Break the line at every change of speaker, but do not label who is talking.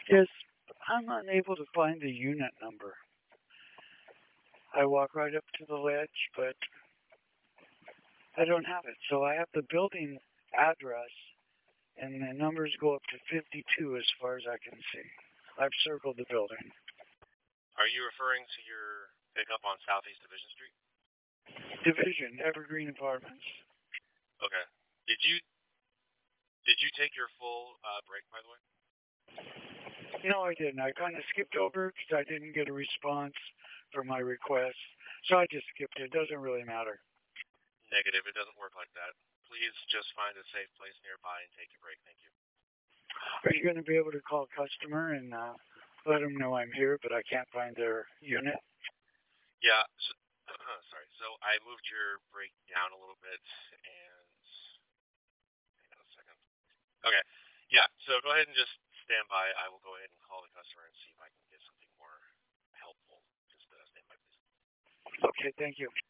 Yes, I'm unable to find the unit number. I walk right up to the ledge, but I don't have it. So I have the building address, and the numbers go up to 52 as far as I can see. I've circled the building.
Are you referring to your pickup on Southeast Division Street?
Division, Evergreen Apartments.
Okay. Did you take your full break, by the way?
No, I didn't. I kind of skipped over because I didn't get a response for my request. So I just skipped it. It doesn't really matter.
Negative. It doesn't work like that. Please just find a safe place nearby and take your break. Thank you.
Are you going to be able to call customer and let them know I'm here, but I can't find their unit?
Yeah. So, sorry. So I moved your break down a little bit, and hang on a second. Okay. Yeah. So go ahead and just stand by. I will go ahead and call the customer and see if I can get something more helpful. Just stand by, please.
Okay, thank you.